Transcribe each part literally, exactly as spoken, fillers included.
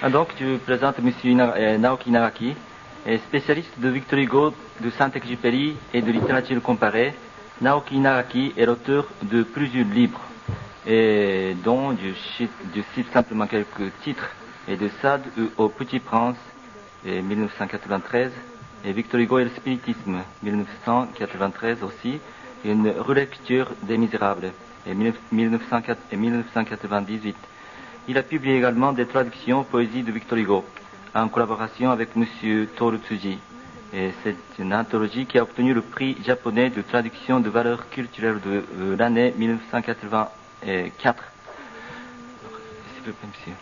Ah, donc, je présente M. Ina- euh, Naoki Nagaki, euh, spécialiste de Victor Hugo, de Saint-Exupéry et de littérature comparée. Naoki Nagaki est l'auteur de plusieurs livres, et dont je cite, je cite simplement quelques titres, et de Sade au Petit Prince, et mille neuf cent quatre-vingt-treize, et Victor Hugo et le spiritisme, mille neuf cent quatre-vingt-treize aussi, et une relecture des Misérables, et mille neuf cent quatre-vingt-dix-huit. Il a publié également des traductions aux poésies de Victor Hugo, en collaboration avec M. Toru Tsuji. Et c'est une anthologie qui a obtenu le prix japonais de traduction de valeur culturelle de euh, l'année mille neuf cent quatre-vingt-quatre. S'il vous plaît, monsieur.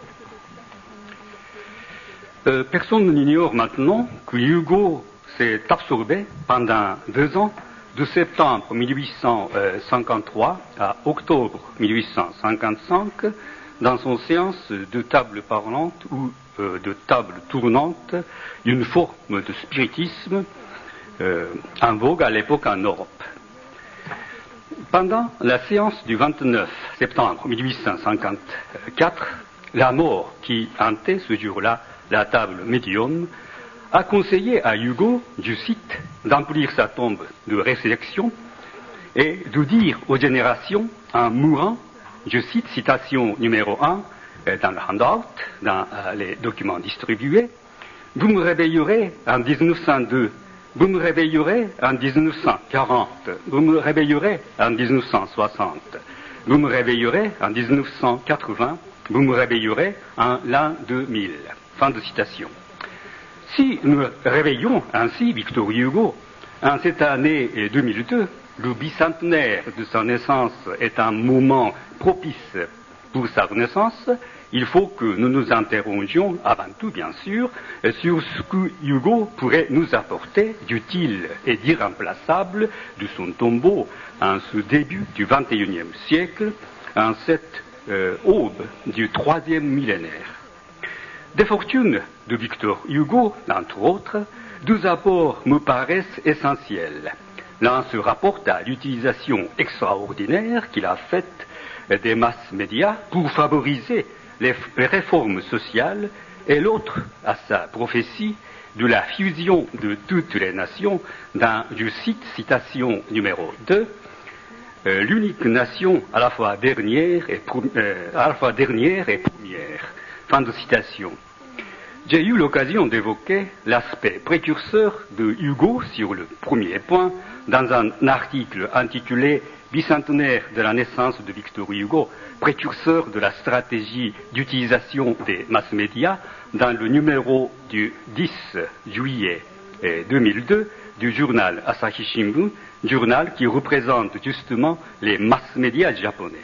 Euh, personne n'ignore maintenant que Hugo s'est absorbé pendant deux ans, de septembre mille huit cent cinquante-trois à octobre mille huit cent cinquante-cinq, dans son séance de table parlante ou euh, de table tournante, une forme de spiritisme euh, en vogue à l'époque en Europe. Pendant la séance du vingt-neuf septembre mille huit cent cinquante-quatre, la mort qui hantait ce jour-là la table médium a conseillé à Hugo, je cite, d'emplir sa tombe de résurrection et de dire aux générations en mourant, je cite, citation numéro un, dans le handout, dans euh, les documents distribués, vous me réveillerez en dix-neuf cent deux, vous me réveillerez en dix-neuf cent quarante, vous me réveillerez en dix-neuf cent soixante, vous me réveillerez en dix-neuf cent quatre-vingts, vous me réveillerez en l'an deux mille. Fin de citation. Si nous réveillons ainsi Victor Hugo en cette année deux mille deux, le bicentenaire de sa naissance est un moment propice pour sa renaissance, il faut que nous nous interrogions avant tout, bien sûr, sur ce que Hugo pourrait nous apporter d'utile et d'irremplaçable de son tombeau en ce début du vingt et unième siècle, en cette euh, aube du troisième millénaire. Des fortunes de Victor Hugo, entre autres, deux apports me paraissent essentiels. L'un se rapporte à l'utilisation extraordinaire qu'il a faite des masses médias pour favoriser les réformes sociales, et l'autre à sa prophétie de la fusion de toutes les nations dans, je cite, citation numéro deux, euh, l'unique nation à la fois dernière et, euh, à la fois dernière et première. Fin de citation. J'ai eu l'occasion d'évoquer l'aspect précurseur de Hugo sur le premier point dans un article intitulé Bicentenaire de la naissance de Victor Hugo, précurseur de la stratégie d'utilisation des masses médias, dans le numéro du dix juillet deux mille deux du journal Asahi Shimbun, journal qui représente justement les masses médias japonais.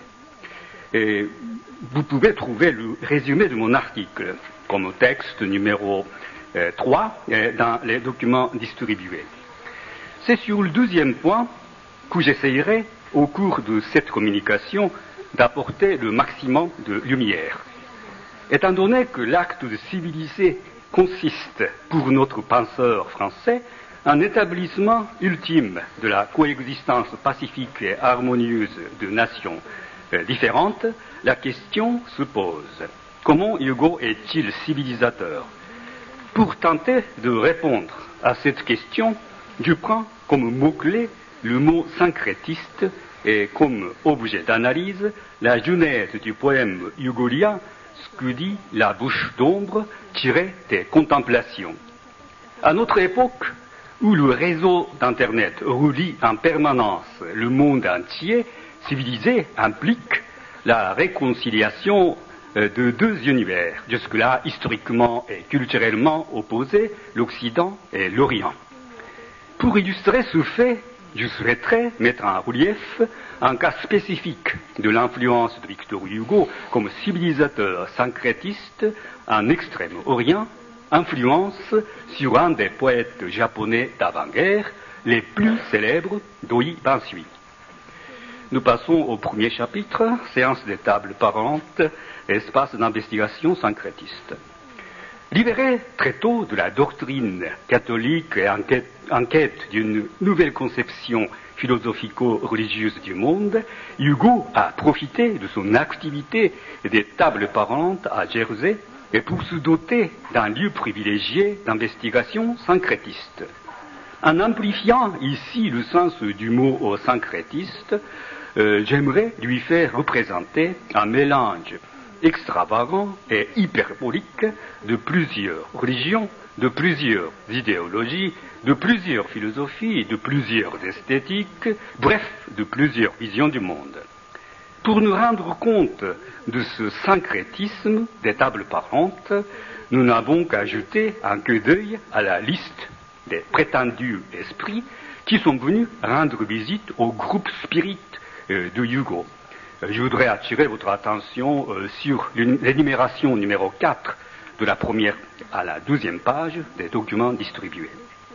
Et vous pouvez trouver le résumé de mon article comme texte numéro euh, trois euh, dans les documents distribués. C'est sur le deuxième point que j'essayerai, au cours de cette communication, d'apporter le maximum de lumière. Étant donné que l'acte de civiliser consiste, pour notre penseur français, en établissement ultime de la coexistence pacifique et harmonieuse de nations euh, différentes, la question se pose. Comment Hugo est-il civilisateur? Pour tenter de répondre à cette question, je prends comme mot-clé le mot syncrétiste et comme objet d'analyse la genèse du poème hugolien, ce que dit la bouche d'ombre tirée des contemplations. À notre époque, où le réseau d'Internet relie en permanence le monde entier, civilisé implique la réconciliation de deux univers, jusque-là historiquement et culturellement opposés, l'Occident et l'Orient. Pour illustrer ce fait, je souhaiterais mettre en relief un cas spécifique de l'influence de Victor Hugo comme civilisateur syncrétiste en Extrême-Orient, influence sur un des poètes japonais d'avant-guerre les plus célèbres, Doi Bansui. Nous passons au premier chapitre, séance des tables parlantes, espace d'investigation syncrétiste. Libéré très tôt de la doctrine catholique et en quête, en quête d'une nouvelle conception philosophico-religieuse du monde, Hugo a profité de son activité des tables parlantes à Jersey et pour se doter d'un lieu privilégié d'investigation syncrétiste. En amplifiant ici le sens du mot syncrétiste, euh, j'aimerais lui faire représenter un mélange extravagant et hyperbolique de plusieurs religions, de plusieurs idéologies, de plusieurs philosophies, de plusieurs esthétiques, bref, de plusieurs visions du monde. Pour nous rendre compte de ce syncrétisme des tables parlantes, nous n'avons qu'à jeter un coup d'œil à la liste des prétendus esprits qui sont venus rendre visite au groupe spirit euh, de Hugo. Je voudrais attirer votre attention euh, sur l'énumération numéro quatre de la première à la douzième page des documents distribués.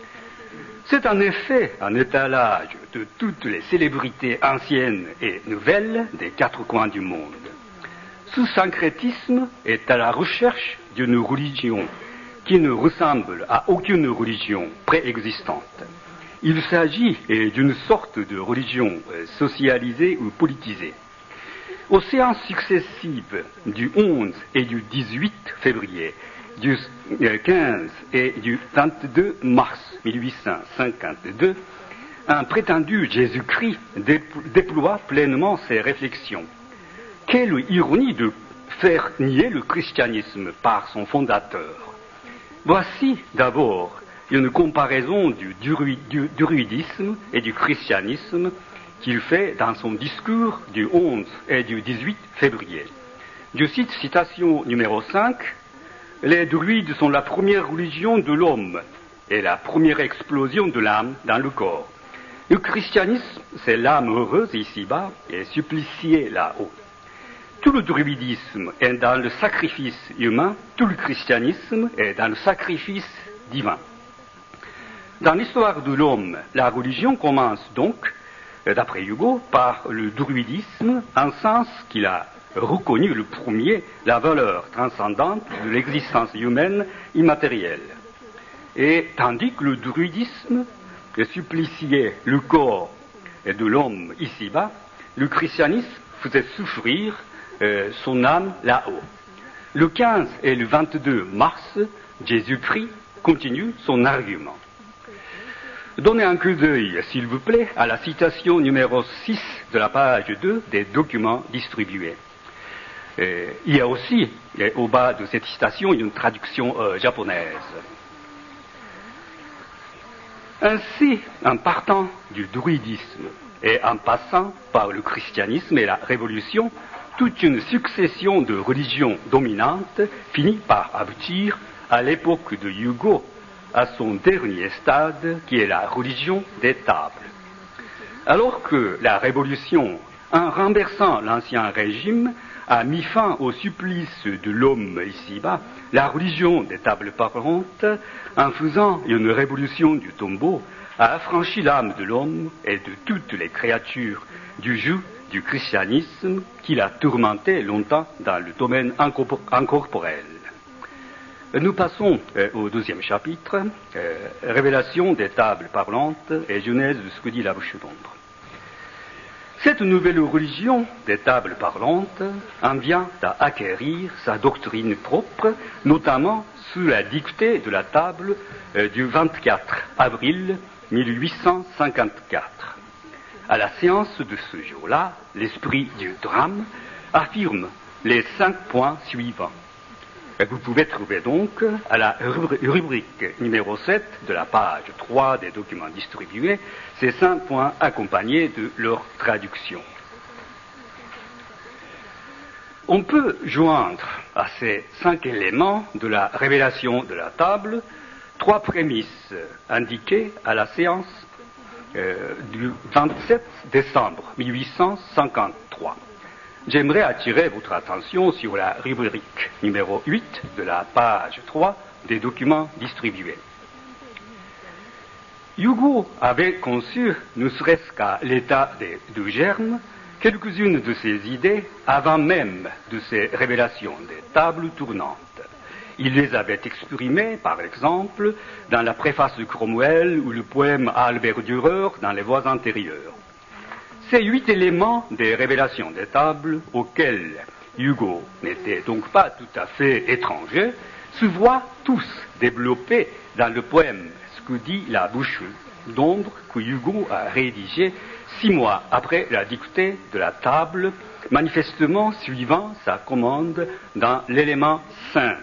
C'est en effet un étalage de toutes les célébrités anciennes et nouvelles des quatre coins du monde. Ce syncrétisme est à la recherche d'une religion qui ne ressemble à aucune religion préexistante. Il s'agit d'une sorte de religion socialisée ou politisée. Aux séances successives du onze et du dix-huit février, du quinze et du vingt-deux mars mille huit cent cinquante-deux, un prétendu Jésus-Christ déploie pleinement ses réflexions. Quelle ironie de faire nier le christianisme par son fondateur. Voici d'abord une comparaison du druidisme et du christianisme qu'il fait dans son discours du onze et du dix-huit février. Je cite citation numéro cinq. Les druides sont la première religion de l'homme et la première explosion de l'âme dans le corps. Le christianisme, c'est l'âme heureuse ici-bas et suppliciée là-haut. Tout le druidisme est dans le sacrifice humain, tout le christianisme est dans le sacrifice divin. Dans l'histoire de l'homme, la religion commence donc, d'après Hugo, par le druidisme, en sens qu'il a reconnu le premier la valeur transcendante de l'existence humaine immatérielle. Et tandis que le druidisme suppliciait le corps de l'homme ici-bas, le christianisme faisait souffrir euh, son âme là-haut. Le quinze et le vingt-deux mars, Jésus-Christ continue son argument. Donnez un coup d'œil, s'il vous plaît, à la citation numéro six de la page deux des documents distribués. Et il y a aussi, au bas de cette citation, une traduction euh, japonaise. Ainsi, en partant du druidisme et en passant par le christianisme et la révolution, toute une succession de religions dominantes finit par aboutir à l'époque de Hugo, à son dernier stade, qui est la religion des tables. Alors que la révolution, en renversant l'ancien régime, a mis fin au supplice de l'homme ici-bas, la religion des tables parlantes, en faisant une révolution du tombeau, a affranchi l'âme de l'homme et de toutes les créatures du joug du christianisme qui l'a tourmenté longtemps dans le domaine incorporel. Nous passons euh, au deuxième chapitre, euh, révélation des tables parlantes et genèse de ce que dit la bouche d'ombre. Cette nouvelle religion des tables parlantes en vient à acquérir sa doctrine propre, notamment sous la dictée de la table euh, du vingt-quatre avril mille huit cent cinquante-quatre. À la séance de ce jour-là, l'esprit du drame affirme les cinq points suivants. Vous pouvez trouver donc à la rubrique numéro sept de la page trois des documents distribués ces cinq points accompagnés de leur traduction. On peut joindre à ces cinq éléments de la révélation de la table trois prémices indiquées à la séance euh, du vingt-sept décembre mille huit cent cinquante-trois. J'aimerais attirer votre attention sur la rubrique numéro huit de la page trois des documents distribués. Hugo avait conçu, ne serait-ce qu'à l'état de germe, quelques-unes de ses idées avant même de ces révélations des tables tournantes. Il les avait exprimées, par exemple, dans la préface de Cromwell ou le poème à Albert Dürer dans les voies antérieures. Ces huit éléments des révélations des tables auxquels Hugo n'était donc pas tout à fait étranger, se voient tous développés dans le poème ce que dit la bouche d'ombre que Hugo a rédigé six mois après la dictée de la table, manifestement suivant sa commande dans l'élément cinq.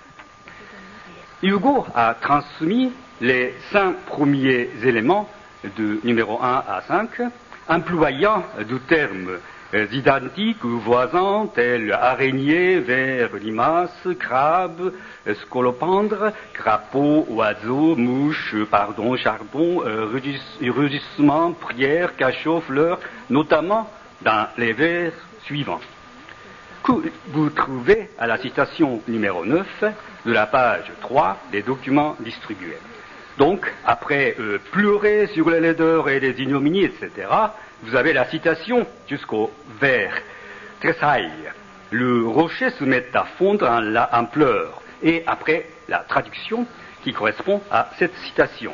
Hugo a transmis les cinq premiers éléments de numéro un à cinq, employant des termes identiques ou voisins tels araignée, ver, limace, crabe, scolopendre, crapaud, oiseau, mouche, pardon, charbon, euh, rugissement, prière, cachot, fleur, notamment dans les vers suivants, que vous trouvez à la citation numéro neuf de la page trois des documents distribués. Donc, après euh, pleurer sur les laideurs et les ignominies, et cetera, vous avez la citation jusqu'au vers tressaille. Le rocher se met à fondre en, la, en pleurs. Et après, la traduction qui correspond à cette citation.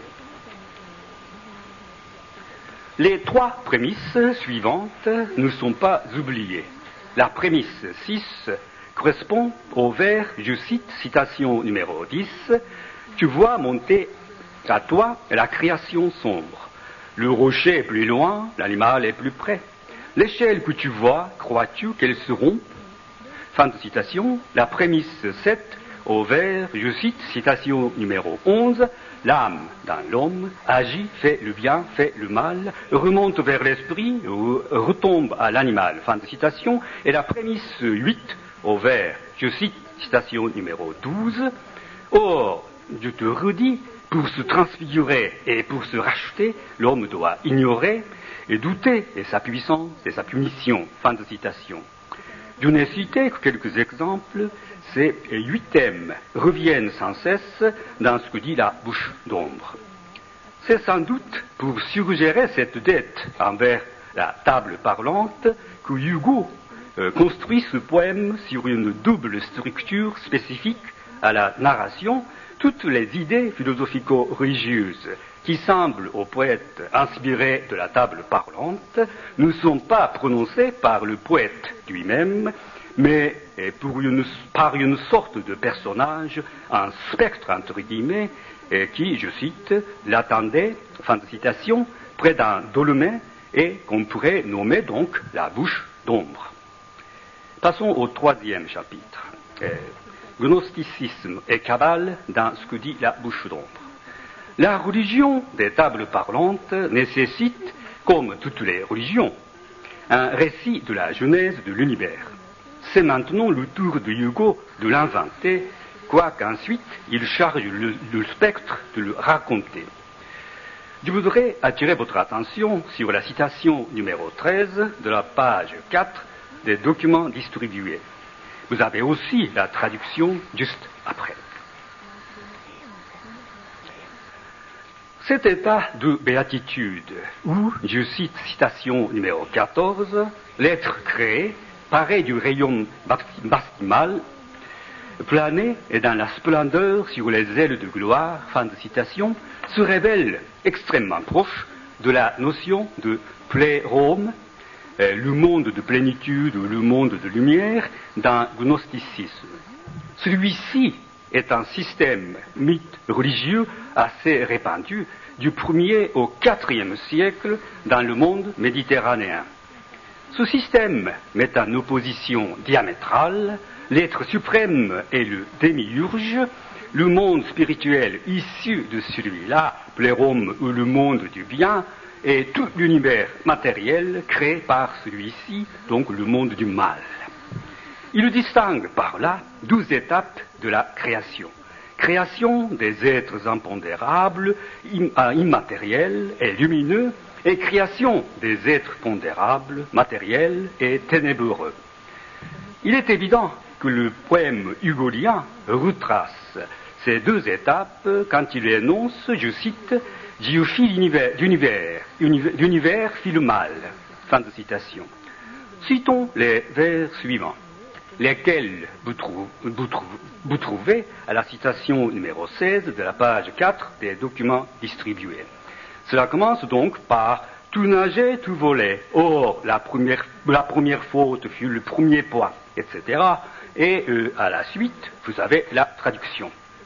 Les trois prémices suivantes ne sont pas oubliées. La prémisse six correspond au vers, je cite, citation numéro dix, « Tu vois monter à toi la création sombre. Le rocher est plus loin, l'animal est plus près. L'échelle que tu vois, crois-tu qu'elle se rompe ?» Fin de citation. La prémisse sept, au vers, je cite, citation numéro onze, « L'âme dans l'homme agit, fait le bien, fait le mal, remonte vers l'esprit, ou retombe à l'animal. » Fin de citation. Et la prémisse huit, au vers, je cite, citation numéro douze, « Or, je te redis, pour se transfigurer et pour se racheter, l'homme doit ignorer et douter de sa puissance et sa punition. » Fin de citation. Je n'ai cité que quelques exemples. Ces huit thèmes reviennent sans cesse dans ce que dit la bouche d'ombre. C'est sans doute pour suggérer cette dette envers la table parlante que Hugo euh, construit ce poème sur une double structure spécifique à la narration. Toutes les idées philosophico-religieuses qui semblent au poète inspirées de la table parlante ne sont pas prononcées par le poète lui-même, mais pour une, par une sorte de personnage, un spectre entre guillemets, qui, je cite, l'attendait, fin de citation, près d'un dolmen et qu'on pourrait nommer donc la bouche d'ombre. Passons au troisième chapitre. Gnosticisme et Kabbale dans ce que dit la bouche d'ombre. La religion des tables parlantes nécessite, comme toutes les religions, un récit de la genèse de l'univers. C'est maintenant le tour de Hugo de l'inventer, quoiqu'ensuite il charge le, le spectre de le raconter. Je voudrais attirer votre attention sur la citation numéro treize de la page quatre des documents distribués. Vous avez aussi la traduction juste après. Cet état de béatitude, où, je cite citation numéro quatorze, l'être créé, pareil du rayon baptimal, plané et dans la splendeur sur les ailes de gloire, fin de citation, se révèle extrêmement proche de la notion de plérome, le monde de plénitude ou le monde de lumière dans le gnosticisme. Celui-ci est un système mythe religieux assez répandu du premier au quatrième siècle dans le monde méditerranéen. Ce système met en opposition diamétrale l'être suprême et le démiurge, le monde spirituel issu de celui-là, plérome ou le monde du bien, et tout l'univers matériel créé par celui-ci, donc le monde du mal. Il distingue par là douze étapes de la création. Création des êtres impondérables, immatériels et lumineux, et création des êtres pondérables, matériels et ténébreux. Il est évident que le poème hugolien retrace ces deux étapes quand il énonce, je cite, « Dieu fit l'univers, l'univers, l'univers fit le mal ». Fin de citation. Citons les vers suivants, lesquels vous, trou- vous, trou- vous trouvez à la citation numéro seize de la page quatre des documents distribués. Cela commence donc par « tout nageait, tout volait ». Or, la première la première faute fut le premier pas, et cetera. Et euh, à la suite, vous avez la traduction.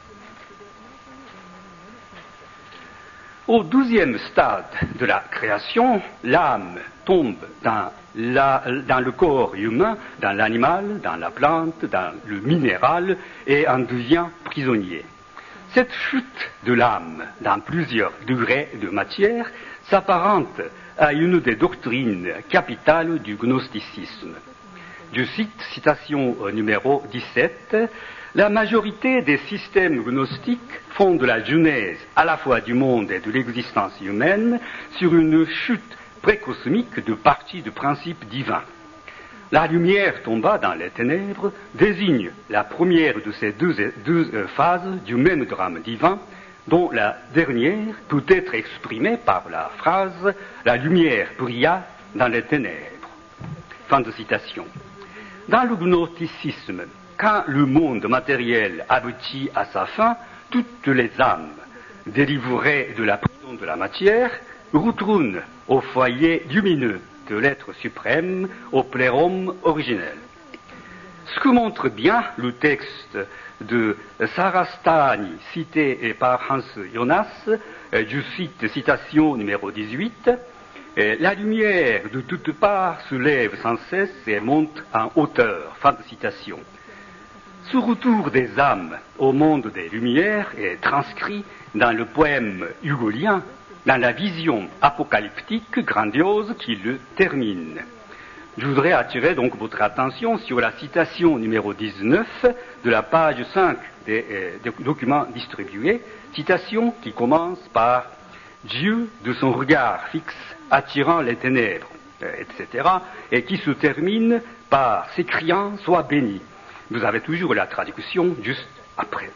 Au douzième stade de la création, l'âme tombe dans, la, dans le corps humain, dans l'animal, dans la plante, dans le minéral, et en devient prisonnier. Cette chute de l'âme dans plusieurs degrés de matière s'apparente à une des doctrines capitales du gnosticisme. Je cite, citation numéro dix-sept, « La majorité des systèmes gnostiques fondent la genèse à la fois du monde et de l'existence humaine sur une chute précosmique de parties de principes divins. La lumière tomba dans les ténèbres désigne la première de ces deux, deux phases du même drame divin, dont la dernière peut être exprimée par la phrase « La lumière brilla dans les ténèbres ». Fin de citation. Dans le gnosticisme, quand le monde matériel aboutit à sa fin, toutes les âmes, délivrées de la prison de la matière, retournent au foyer lumineux de l'être suprême, au plérum originel. Ce que montre bien le texte de Sarastani, cité par Hans Jonas, je cite citation numéro dix-huit, « La lumière de toutes parts se lève sans cesse et monte en hauteur. » Fin de citation. Ce retour des âmes au monde des Lumières est transcrit dans le poème hugolien, dans la vision apocalyptique grandiose qui le termine. Je voudrais attirer donc votre attention sur la citation numéro dix-neuf de la page cinq des, euh, des documents distribués, citation qui commence par « Dieu de son regard fixe attirant les ténèbres euh, », et cetera, et qui se termine par « s'écriant sois béni ». Vous avez toujours la traduction juste après.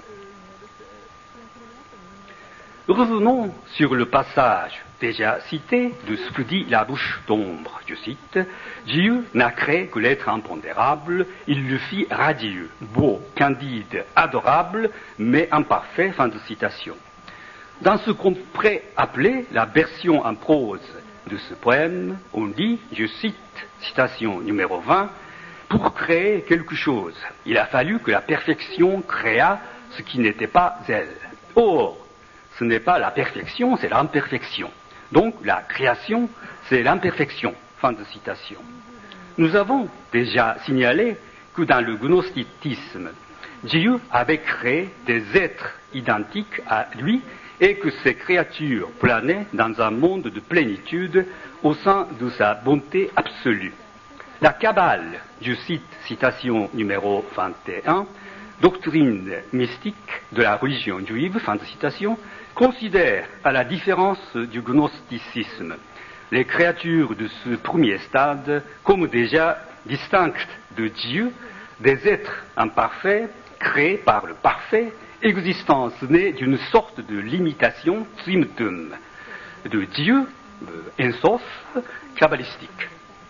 Revenons sur le passage déjà cité de ce que dit la bouche d'ombre. Je cite, « Dieu n'a créé que l'être impondérable, il le fit radieux, beau, candide, adorable, mais imparfait. » Fin de citation. Dans ce qu'on pourrait appeler la version en prose de ce poème, on dit, je cite, citation numéro vingt, pour créer quelque chose, il a fallu que la perfection créât ce qui n'était pas elle. Or, ce n'est pas la perfection, c'est l'imperfection. Donc, la création, c'est l'imperfection. Fin de citation. Nous avons déjà signalé que dans le gnosticisme, Dieu avait créé des êtres identiques à lui et que ces créatures planaient dans un monde de plénitude au sein de sa bonté absolue. La Kabbale, je cite citation numéro vingt et un, doctrine mystique de la religion juive, fin de citation, considère, à la différence du gnosticisme, les créatures de ce premier stade comme déjà distinctes de Dieu, des êtres imparfaits, créés par le parfait, existence née d'une sorte de limitation trimtum de Dieu, euh, Ensof, kabbalistique.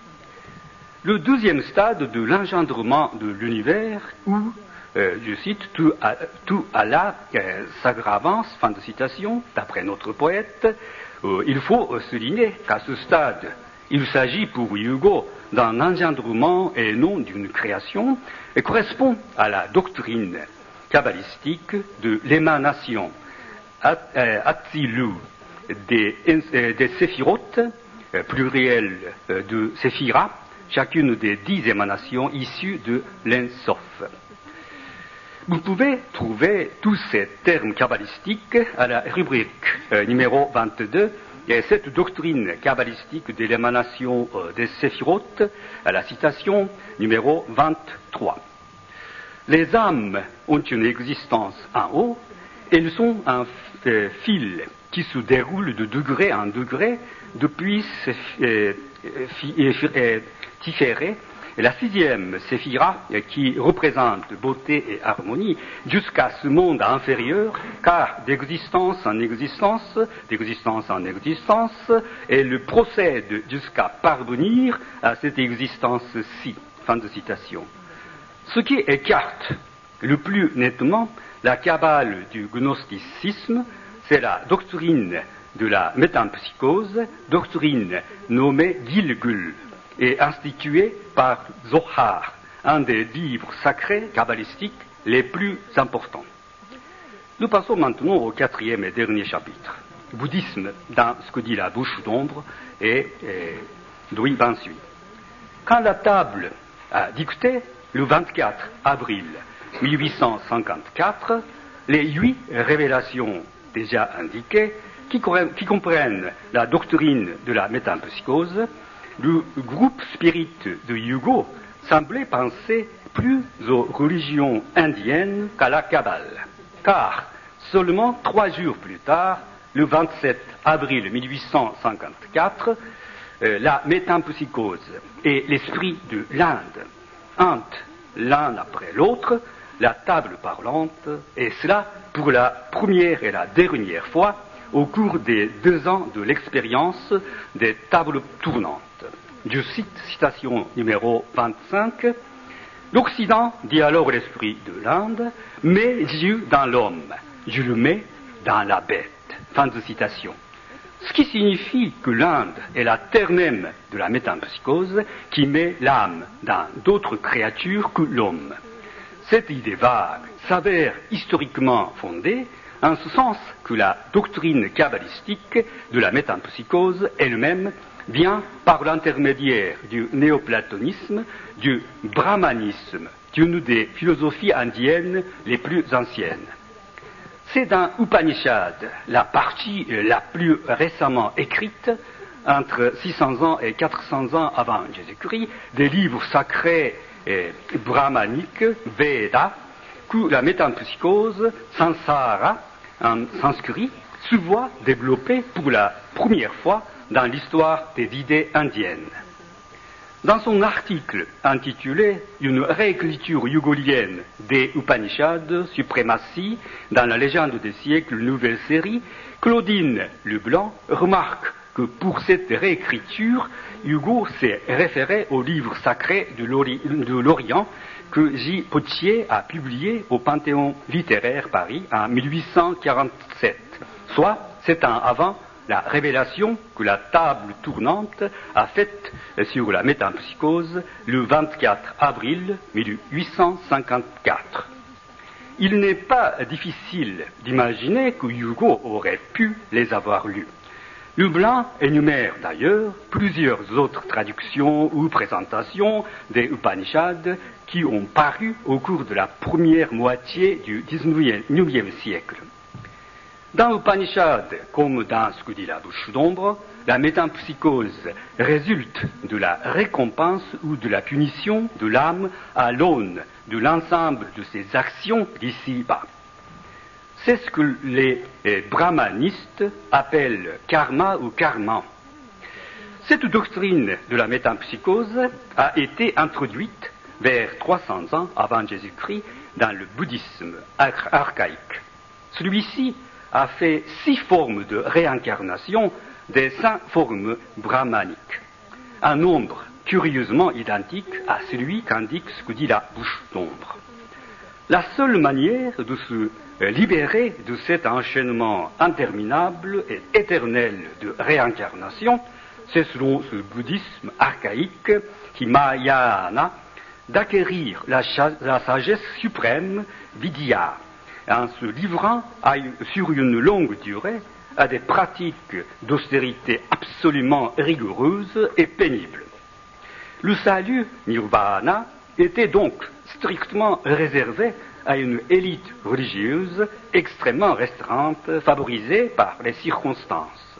Le deuxième stade de l'engendrement de l'univers, où, euh, je cite, tout, à, tout Allah euh, s'aggravance, fin de citation, d'après notre poète, euh, il faut souligner qu'à ce stade, il s'agit pour Hugo d'un engendrement et non d'une création, et correspond à la doctrine kabbalistique de l'émanation Atzilu des, des séphirotes, euh, pluriel euh, de séphira, chacune des dix émanations issues de l'Ensof. Vous pouvez trouver tous ces termes kabbalistiques à la rubrique euh, numéro vingt-deux, et cette doctrine kabbalistique de l'émanation euh, des séphirotes à la citation numéro vingt-trois. Les âmes ont une existence en haut, elles sont un euh, fil qui se déroule de degré en degré depuis euh, euh, Tiféré, la sixième séphira qui représente beauté et harmonie jusqu'à ce monde inférieur, car d'existence en existence, d'existence en existence, elle procède jusqu'à parvenir à cette existence-ci. Fin de citation. Ce qui écarte le plus nettement la Kabbale du gnosticisme, c'est la doctrine de la métampsychose, doctrine nommée Gilgul, est institué par Zohar, un des livres sacrés kabbalistiques les plus importants. Nous passons maintenant au quatrième et dernier chapitre, bouddhisme dans ce que dit la bouche d'ombre et, et Louis Bansui. Quand la table a dicté le vingt-quatre avril mille huit cent cinquante-quatre les huit révélations déjà indiquées qui, qui comprennent la doctrine de la métempsychose, le groupe spirit de Hugo semblait penser plus aux religions indiennes qu'à la Kabbale, car seulement trois jours plus tard, le vingt-sept avril mille huit cent cinquante-quatre, euh, la métempsychose et l'esprit de l'Inde hantent l'un après l'autre la table parlante, et cela pour la première et la dernière fois au cours des deux ans de l'expérience des tables tournantes. Je cite citation numéro vingt-cinq. L'Occident, dit alors l'esprit de l'Inde, met Dieu dans l'homme, je le mets dans la bête. Fin de citation. Ce qui signifie que l'Inde est la terre même de la métempsychose qui met l'âme dans d'autres créatures que l'homme. Cette idée vague s'avère historiquement fondée en ce sens que la doctrine kabbalistique de la métempsychose elle-même vient par l'intermédiaire du néoplatonisme, du brahmanisme, d'une des philosophies indiennes les plus anciennes. C'est dans Upanishad, la partie la plus récemment écrite, entre six cents ans et quatre cents ans avant Jésus-Christ, des livres sacrés et brahmaniques, Veda, que la métempsychose, Sansara, en sanskrit, se voit développée pour la première fois dans l'histoire des idées indiennes. Dans son article intitulé « Une réécriture yugolienne des Upanishads, suprématie dans la légende des siècles, nouvelle série », Claudine Leblanc remarque que pour cette réécriture, Hugo s'est référé au livre sacré de l'Orient que J. Potier a publié au Panthéon littéraire Paris en mille huit cent quarante-sept, soit sept ans avant la révélation que la table tournante a faite sur la métempsychose le vingt-quatre avril mille huit cent cinquante-quatre. Il n'est pas difficile d'imaginer que Hugo aurait pu les avoir lus. Leblanc énumère d'ailleurs plusieurs autres traductions ou présentations des Upanishads qui ont paru au cours de la première moitié du dix-neuvième siècle. Dans l'Upanishad, comme dans ce que dit la bouche d'ombre, la métempsychose résulte de la récompense ou de la punition de l'âme à l'aune de l'ensemble de ses actions d'ici-bas. C'est ce que les brahmanistes appellent karma ou karman. Cette doctrine de la métempsychose a été introduite vers trois cents ans avant Jésus-Christ dans le bouddhisme archaïque. Celui-ci a fait six formes de réincarnation des cinq formes brahmaniques, un nombre curieusement identique à celui qu'indique ce que dit la bouche d'ombre. La seule manière de se libérer de cet enchaînement interminable et éternel de réincarnation, c'est selon ce bouddhisme archaïque, Hinayana, d'acquérir la, la sagesse suprême, Vidya, en se livrant à une, sur une longue durée à des pratiques d'austérité absolument rigoureuses et pénibles. Le salut, Nirvana, était donc strictement réservé à une élite religieuse extrêmement restreinte, favorisée par les circonstances.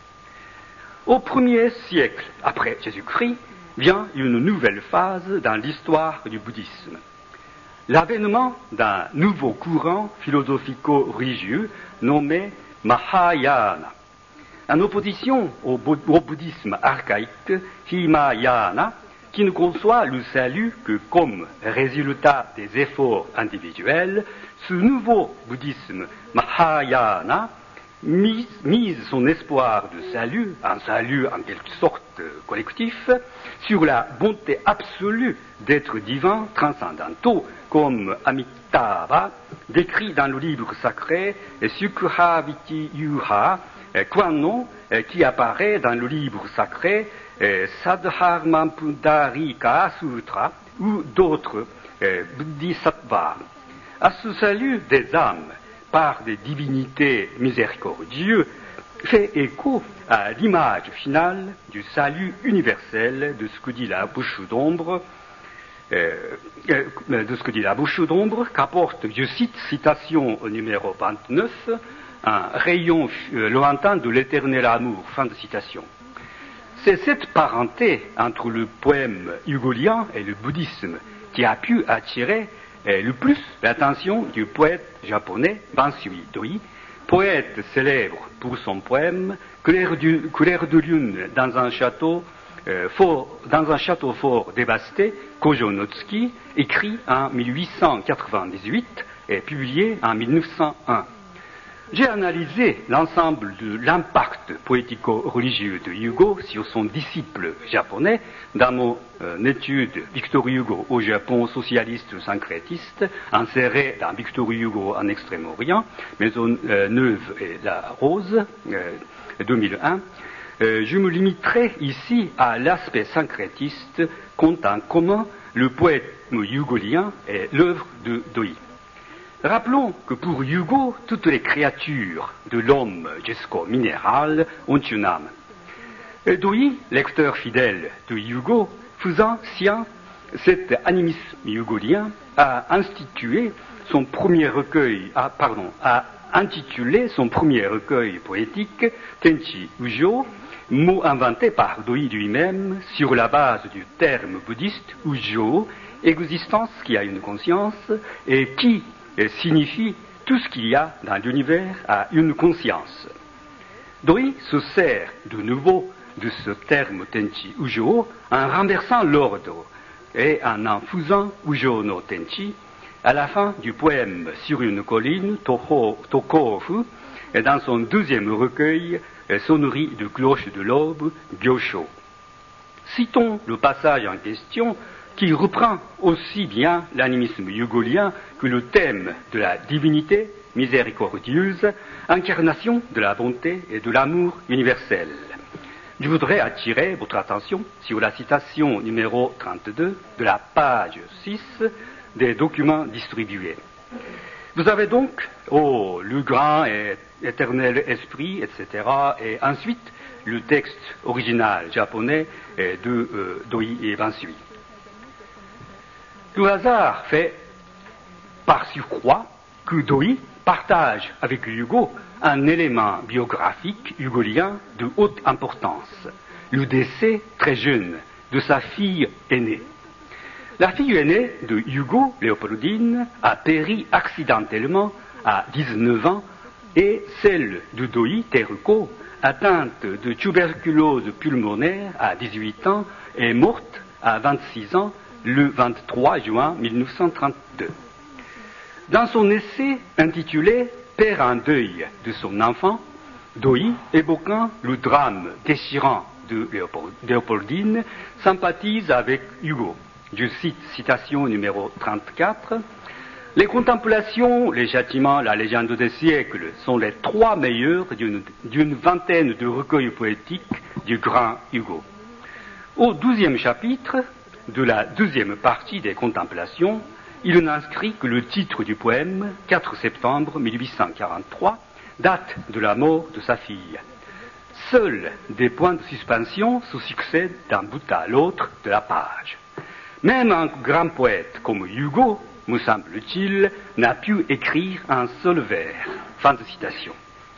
Au premier siècle après Jésus-Christ vient une nouvelle phase dans l'histoire du bouddhisme. L'avènement d'un nouveau courant philosophico-religieux nommé Mahayana. En opposition au, au bouddhisme archaïque, Hinayana, qui ne conçoit le salut que comme résultat des efforts individuels, ce nouveau bouddhisme Mahayana mise, mise son espoir de salut, un salut en quelque sorte collectif, sur la bonté absolue d'êtres divins transcendantaux, comme Amitabha, décrit dans le livre sacré Sukhaviti Yuha, Kwannon, qui apparaît dans le livre sacré euh, Sadharmampundarika Sutra ou d'autres euh, bodhisattvas. À ce salut des âmes par des divinités miséricordieuses fait écho à l'image finale du salut universel de ce que dit la bouche d'ombre, euh, euh, de ce que dit la bouche d'ombre, qu'apporte, je cite, citation au numéro vingt-neuf, un rayon euh, lointain de l'éternel amour, fin de citation. C'est cette parenté entre le poème hugolien et le bouddhisme qui a pu attirer euh, le plus l'attention du poète japonais Bansui Doi, poète célèbre pour son poème Clair, du, Clair de lune dans un château euh, fort, dans un château fort dévasté, Kojo no Tsuki, écrit en mille huit cent quatre-vingt-dix-huit et publié en mille neuf cent un. J'ai analysé l'ensemble de l'impact poético-religieux de Hugo sur son disciple japonais dans mon euh, étude Victor Hugo au Japon socialiste syncrétiste, inséré dans Victor Hugo en Extrême-Orient, Maison euh, Neuve et la Rose, euh, deux mille un. Euh, je me limiterai ici à l'aspect syncrétiste qu'ont en commun le poète hugolien et l'œuvre de Doi. Rappelons que pour Hugo, toutes les créatures de l'homme jusqu'au minéral ont une âme. Doi, lecteur fidèle de Hugo, faisant sien cet animisme hugolien, a institué son premier recueil, a, pardon, a intitulé son premier recueil poétique Tenchi Ujo, mot inventé par Doi lui-même sur la base du terme bouddhiste Ujo, existence qui a une conscience et qui et signifie tout ce qu'il y a dans l'univers a une conscience. Doi se sert de nouveau de ce terme Tenchi Ujo en renversant l'ordre et en en faisant Ujo no Tenchi à la fin du poème Sur une colline, Toho, Tokofu, et dans son deuxième recueil, Sonnerie de cloche de l'aube, Gyosho. Citons le passage en question qui reprend aussi bien l'animisme hugolien que le thème de la divinité miséricordieuse, incarnation de la bonté et de l'amour universel. Je voudrais attirer votre attention sur la citation numéro trente-deux de la page six des documents distribués. Vous avez donc, oh, le grand et éternel esprit, et cetera, et ensuite le texte original japonais de euh, Doi et Bansui. Le hasard fait, par surcroît, que Doi partage avec Hugo un élément biographique hugolien de haute importance, le décès très jeune de sa fille aînée. La fille aînée de Hugo, Léopoldine, a péri accidentellement à dix-neuf ans et celle de Doi, Teruko, atteinte de tuberculose pulmonaire à dix-huit ans, est morte à vingt-six ans le vingt-trois juin mille neuf cent trente-deux. Dans son essai intitulé « Père en deuil de son enfant », Doi, évoquant le drame déchirant de Léopoldine, sympathise avec Hugo. Je cite citation numéro trente-quatre. « Les contemplations, les châtiments, la légende des siècles sont les trois meilleurs d'une, d'une vingtaine de recueils poétiques du grand Hugo. » Au douzième chapitre de la deuxième partie des contemplations, il n'inscrit que le titre du poème, quatre septembre mille huit cent quarante-trois, date de la mort de sa fille. Seuls des points de suspension se succèdent d'un bout à l'autre de la page. Même un grand poète comme Hugo, me semble-t-il, n'a pu écrire un seul vers. Fin de citation.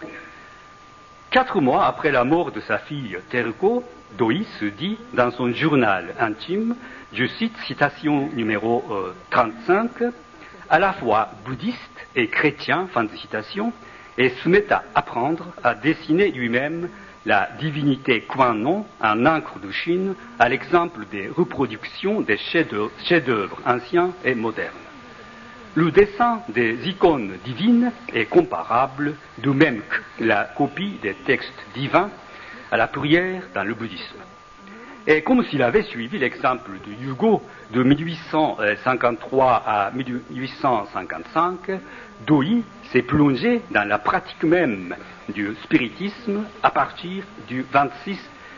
Quatre mois après la mort de sa fille Teruko, Doi se dit dans son journal intime, je cite citation numéro euh, trente-cinq, à la fois bouddhiste et chrétien, fin de citation, et se met à apprendre à dessiner lui-même la divinité Kwannon en encre de Chine, à l'exemple des reproductions des chefs-d'œuvre anciens et modernes. Le dessin des icônes divines est comparable, de même que la copie des textes divins, à la prière dans le bouddhisme. Et comme s'il avait suivi l'exemple de Hugo de mille huit cent cinquante-trois à mille huit cent cinquante-cinq, Doi s'est plongé dans la pratique même du spiritisme à partir du vingt-six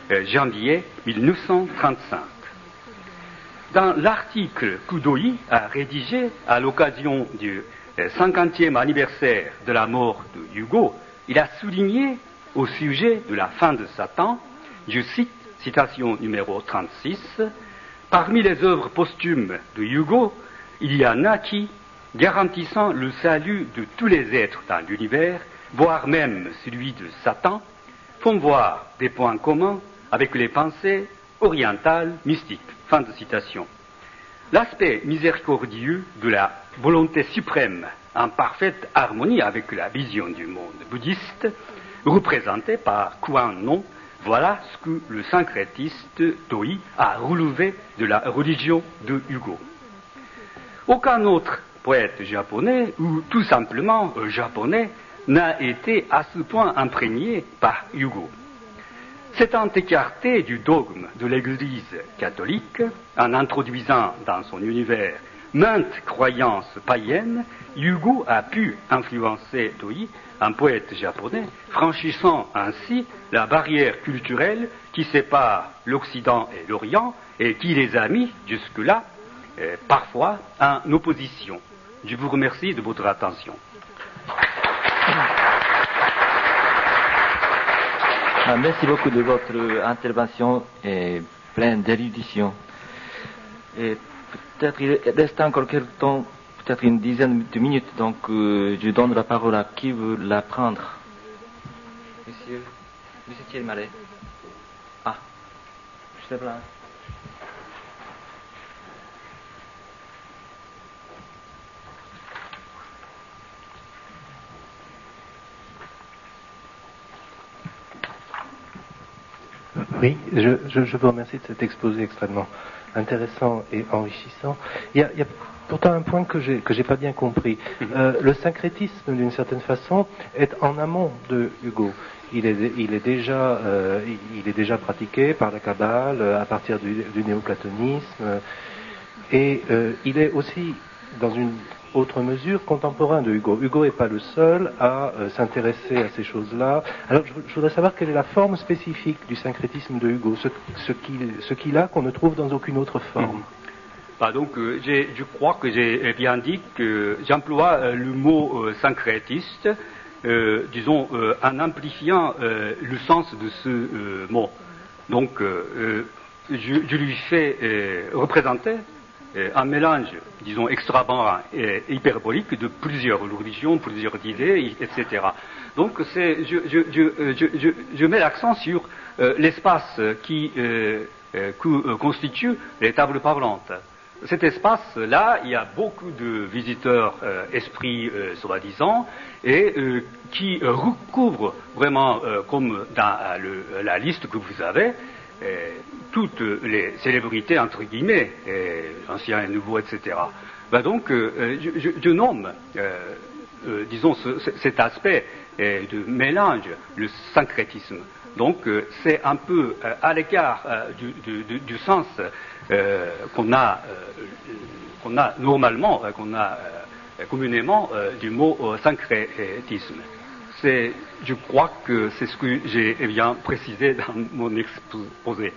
euh, janvier mille neuf cent trente-cinq. Dans l'article qu'Udoi a rédigé à l'occasion du cinquantième anniversaire de la mort de Hugo, il a souligné au sujet de la fin de Satan, je cite, citation numéro trente-six, « Parmi les œuvres posthumes de Hugo, il y en a qui, garantissant le salut de tous les êtres dans l'univers, voire même celui de Satan, font voir des points communs avec les pensées orientales mystiques. » Fin de citation. L'aspect miséricordieux de la volonté suprême en parfaite harmonie avec la vision du monde bouddhiste, représenté par Kuan Non, voilà ce que le syncrétiste Doi a relevé de la religion de Hugo. Aucun autre poète japonais, ou tout simplement euh, japonais, n'a été à ce point imprégné par Hugo. S'étant écarté du dogme de l'Église catholique, en introduisant dans son univers maintes croyances païennes, Hugo a pu influencer Doi, un poète japonais, franchissant ainsi la barrière culturelle qui sépare l'Occident et l'Orient et qui les a mis jusque-là, eh, parfois, en opposition. Je vous remercie de votre attention. Merci beaucoup de votre intervention et pleine d'érudition. Et peut-être il reste encore quelques temps, peut-être une dizaine de minutes, donc euh, je donne la parole à qui veut la prendre. Monsieur, Monsieur Thierry Mallet. Ah, je sais pas. Oui, je, je, je vous remercie de cet exposé extrêmement intéressant et enrichissant. Il y a, il y a pourtant un point que j'ai que j'ai pas bien compris. Euh, le syncrétisme, d'une certaine façon, est en amont de Hugo. Il est, il est déjà, euh, il est déjà pratiqué par la Kabbale à partir du, du néoplatonisme, et euh, il est aussi dans une autre mesure contemporain de Hugo. Hugo n'est pas le seul à euh, s'intéresser à ces choses-là. Alors je, je voudrais savoir quelle est la forme spécifique du syncrétisme de Hugo, ce, ce qu'il ce qu'il a qu'on ne trouve dans aucune autre forme. Mmh. Bah donc, euh, je crois que j'ai bien dit que j'emploie euh, le mot euh, syncrétiste, euh, disons, euh, en amplifiant euh, le sens de ce euh, mot. Donc, euh, je, je lui fais euh, représenter un mélange, disons, extravagant et hyperbolique de plusieurs religions, plusieurs idées, et cetera. Donc, c'est, je, je, je, je, je mets l'accent sur euh, l'espace qui euh, euh, que, constitue les tables parlantes. Cet espace-là, il y a beaucoup de visiteurs euh, esprits, euh, soi-disant, et euh, qui euh, recouvrent vraiment, euh, comme dans euh, le, la liste que vous avez, Euh, toutes les célébrités, entre guillemets, euh, anciens et nouveaux, et cetera. Ben donc, euh, je, je, je nomme, euh, euh, disons, ce, cet aspect euh, de mélange, le syncrétisme. Donc, euh, c'est un peu euh, à l'écart euh, du, du, du sens euh, qu'on a, euh, qu'on a normalement, euh, qu'on a euh, communément euh, du mot euh, syncrétisme. C'est, je crois que c'est ce que j'ai bien précisé dans mon exposé.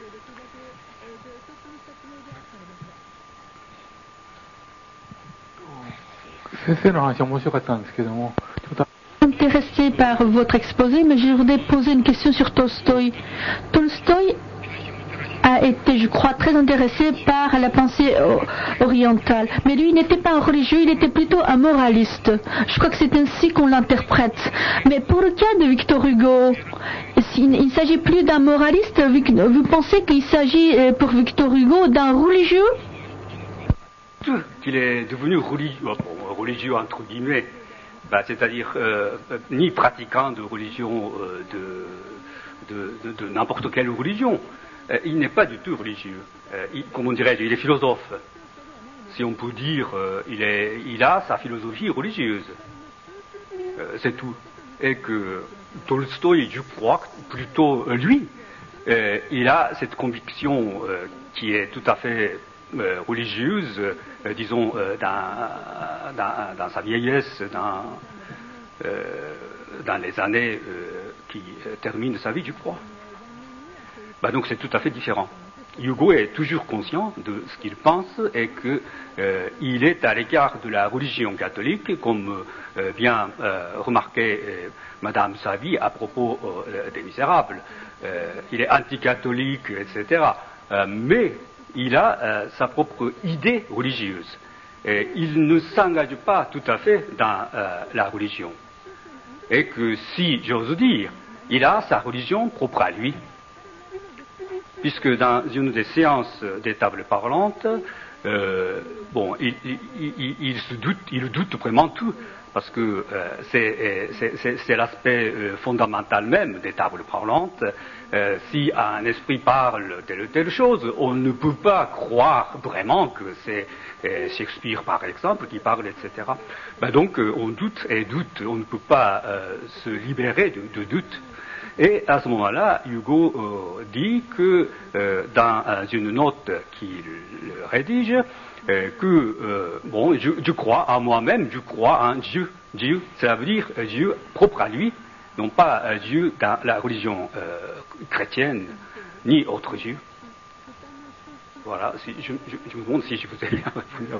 Intéressé par votre exposé, mais je voudrais poser une question sur Tolstoï. Tolstoï a été, je crois, très intéressé par la pensée orientale. Mais lui, il n'était pas un religieux, il était plutôt un moraliste. Je crois que c'est ainsi qu'on l'interprète. Mais pour le cas de Victor Hugo, il ne s'agit plus d'un moraliste. Vous pensez qu'il s'agit pour Victor Hugo d'un religieux? Qu'il est devenu religieux, religieux entre guillemets, bah, c'est-à-dire euh, ni pratiquant de religion, euh, de, de, de, de n'importe quelle religion. Euh, il n'est pas du tout religieux. Euh, il, comment dirais-je, il est philosophe. Si on peut dire, euh, il, est, il a sa philosophie religieuse. Euh, c'est tout. Et que Tolstoï, je crois, plutôt lui, euh, il a cette conviction euh, qui est tout à fait euh, religieuse, euh, disons, euh, dans, dans, dans sa vieillesse, dans, euh, dans les années euh, qui terminent sa vie, je crois. bah donc c'est tout à fait différent. Hugo est toujours conscient de ce qu'il pense et qu'il euh, est à l'égard de la religion catholique, comme euh, bien euh, remarqué euh, Madame Savy à propos euh, des Misérables. Euh, il est anticatholique, et cetera. Euh, mais il a euh, sa propre idée religieuse. Et il ne s'engage pas tout à fait dans euh, la religion. Et que si, j'ose dire, il a sa religion propre à lui, puisque dans une des séances des tables parlantes, euh, bon, il, il, il, il se doute, il doute vraiment tout, parce que euh, c'est, c'est, c'est l'aspect euh, fondamental même des tables parlantes. Euh, si un esprit parle telle ou telle chose, on ne peut pas croire vraiment que c'est euh, Shakespeare, par exemple, qui parle, et cetera. Ben donc, euh, on doute et doute, on ne peut pas euh, se libérer de, de doute. Et à ce moment-là, Hugo euh, dit que euh, dans euh, une note qu'il rédige, euh, que euh, bon, je, je crois à moi-même, je crois en Dieu. Dieu, cela veut dire euh, Dieu propre à lui, non pas euh, Dieu dans la religion euh, chrétienne, ni autre Dieu. Voilà, si, je, je, je me demande si je vous ai bien répondu.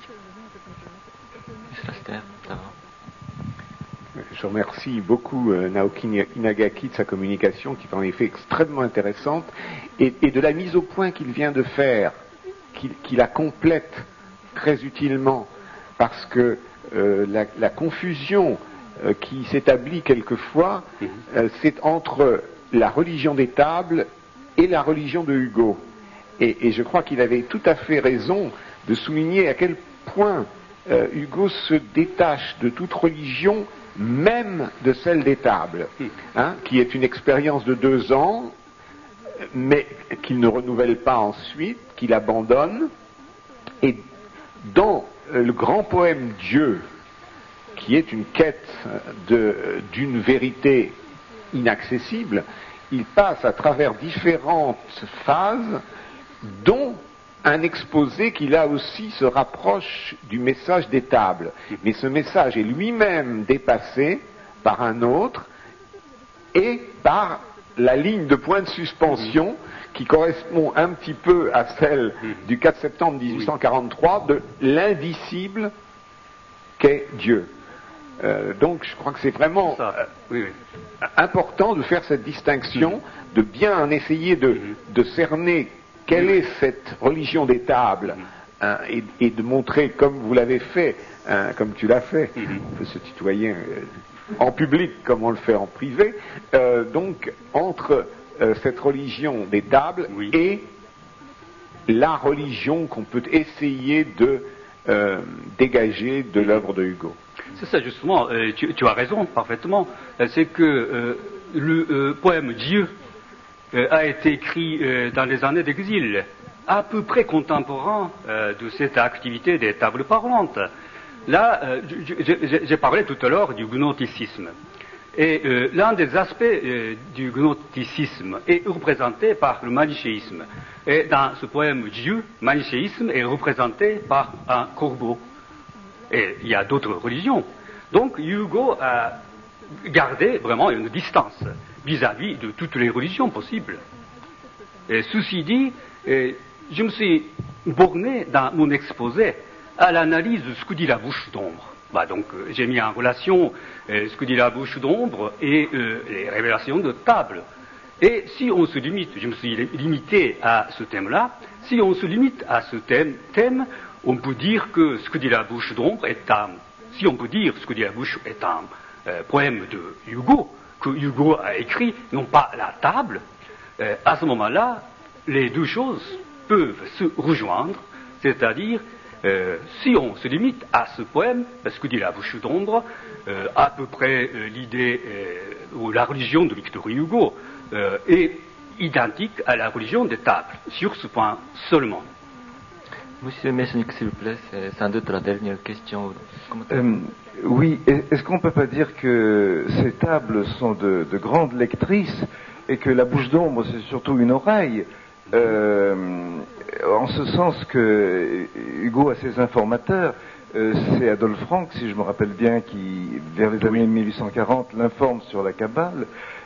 Je remercie beaucoup euh, Naoki Inagaki de sa communication, qui est en effet extrêmement intéressante, et, et de la mise au point qu'il vient de faire, qu'il qui la complète très utilement, parce que euh, la, la confusion euh, qui s'établit quelquefois, euh, c'est entre la religion des tables et la religion de Hugo. Et, et je crois qu'il avait tout à fait raison de souligner à quel point euh, Hugo se détache de toute religion, même de celle des tables, hein, qui est une expérience de deux ans, mais qu'il ne renouvelle pas ensuite, qu'il abandonne. Et dans le grand poème Dieu, qui est une quête de, d'une vérité inaccessible, il passe à travers différentes phases, dont un exposé qui là aussi se rapproche du message des tables. Mais ce message est lui-même dépassé par un autre et par la ligne de point de suspension qui correspond un petit peu à celle du quatre septembre dix-huit cent quarante-trois de l'indicible qu'est Dieu. Euh, donc je crois que c'est vraiment euh, oui, oui. important de faire cette distinction, de bien en essayer de, de cerner quelle est cette religion des tables, hein, et, et de montrer, comme vous l'avez fait, hein, comme tu l'as fait, on peut se tutoyer euh, en public comme on le fait en privé, euh, donc entre euh, cette religion des tables oui. et la religion qu'on peut essayer de euh, dégager de l'œuvre de Hugo. C'est ça justement, euh, tu, tu as raison parfaitement, c'est que euh, le euh, poème Dieu Euh, a été écrit euh, dans les années d'exil, à peu près contemporain euh, de cette activité des tables parlantes. Là, euh, j'ai parlé tout à l'heure du gnosticisme. Et euh, l'un des aspects euh, du gnosticisme est représenté par le manichéisme. Et dans ce poème Dieu, manichéisme est représenté par un corbeau. Et il y a d'autres religions. Donc Hugo a gardé vraiment une distance vis-à-vis de toutes les religions possibles. Et ceci dit, et je me suis borné dans mon exposé à l'analyse de ce que dit la bouche d'ombre. Bah donc euh, j'ai mis en relation euh, ce que dit la bouche d'ombre et euh, les révélations de table. Et si on se limite, je me suis limité à ce thème-là, si on se limite à ce thème, thème, on peut dire que ce que dit la bouche d'ombre est un, si on peut dire ce que dit la bouche est un euh, poème de Hugo, que Hugo a écrit, non pas la table, euh, à ce moment-là, les deux choses peuvent se rejoindre, c'est-à-dire, euh, si on se limite à ce poème, ce que dit la bouche d'ombre, euh, à peu près euh, l'idée euh, ou la religion de Victor Hugo euh, est identique à la religion des tables, sur ce point seulement. Monsieur Mesnik, s'il vous plaît, c'est sans doute la dernière question. Euh, oui, est-ce qu'on ne peut pas dire que ces tables sont de, de grandes lectrices et que la bouche d'ombre, c'est surtout une oreille, euh, en ce sens que Hugo a ses informateurs, euh, c'est Adolphe Franck, si je me rappelle bien, qui, vers les années mille huit cent quarante, l'informe sur la Kabbale.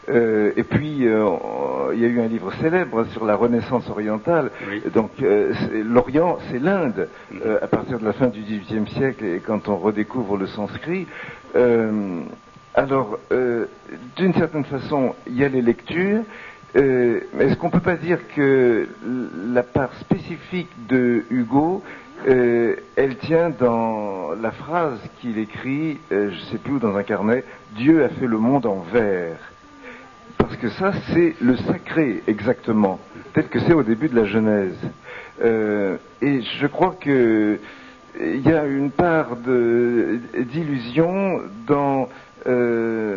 Euh, et puis, euh, il y a eu un livre célèbre sur la Renaissance orientale. Oui. Donc, euh, c'est- l'Orient, c'est l'Inde, euh, à partir de la fin du dix-huitième siècle, et quand on redécouvre le sanskrit. Euh, alors, euh, d'une certaine façon, il y a les lectures. Euh, Est-ce qu'on peut pas dire que la part spécifique de Hugo, euh, elle tient dans la phrase qu'il écrit, euh, je sais plus où, dans un carnet, Dieu a fait le monde en verre. Parce que ça, c'est le sacré, exactement, tel que c'est au début de la Genèse. Euh, et je crois que il y a une part de- d'illusion dans euh,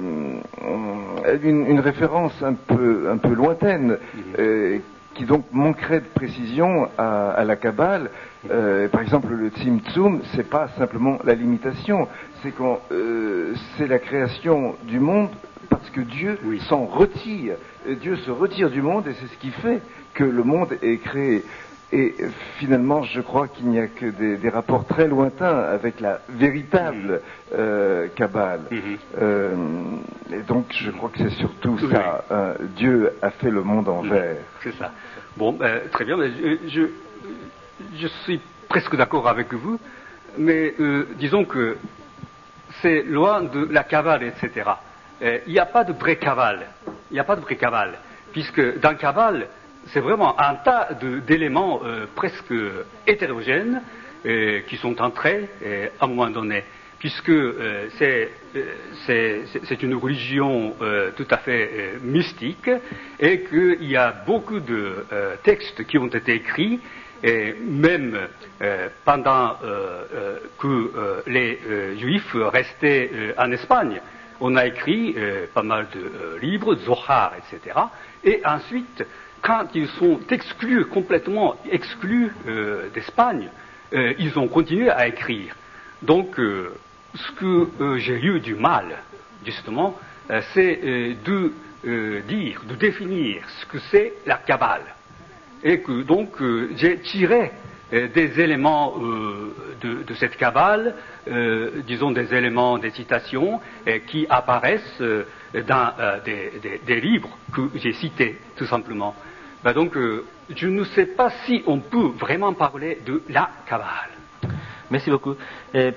une, une référence un peu, un peu lointaine, euh, qui donc manquerait de précision à, à la Kabbale. Euh, par exemple, le Tzimtzum, c'est pas simplement la limitation, c'est quand euh, c'est la création du monde parce que Dieu Oui. s'en retire. Et Dieu se retire du monde et c'est ce qui fait que le monde est créé. Et euh, finalement, je crois qu'il n'y a que des, des rapports très lointains avec la véritable euh, Kabbale. Mhm. Euh, et donc, je crois que c'est surtout Oui. ça. hein, Dieu a fait le monde en verre. C'est ça. Bon, ben, très bien. mais Je, je, je suis presque d'accord avec vous, mais euh, disons que c'est loin de la Kabbale, et cetera. Euh, Il n'y a pas de vraie Kabbale. Il n'y a pas de vraie Kabbale, puisque dans Kabbale, c'est vraiment un tas de- d'éléments euh, presque hétérogènes euh, qui sont entrés euh, à un moment donné, puisque euh, c'est euh, c'est- c'est- c'est une religion euh, tout à fait euh, mystique et qu'il y a beaucoup de euh, textes qui ont été écrits, et même euh, pendant euh, euh, que euh, les euh, Juifs restaient euh, en Espagne. On a écrit euh, pas mal de euh, livres, Zohar, et cetera. Et ensuite, quand ils sont exclus, complètement exclus euh, d'Espagne, euh, ils ont continué à écrire. Donc, euh, ce que euh, j'ai eu du mal, justement, euh, c'est euh, de euh, dire, de définir ce que c'est la Kabbale. Et que donc euh, j'ai tiré euh, des éléments euh, de, de cette Kabbale, euh, disons des éléments, des citations, euh, qui apparaissent euh, dans euh, des, des- des livres que j'ai cités, tout simplement. Ben donc, euh, je ne sais pas si on peut vraiment parler de la Kabbale. Merci beaucoup. Et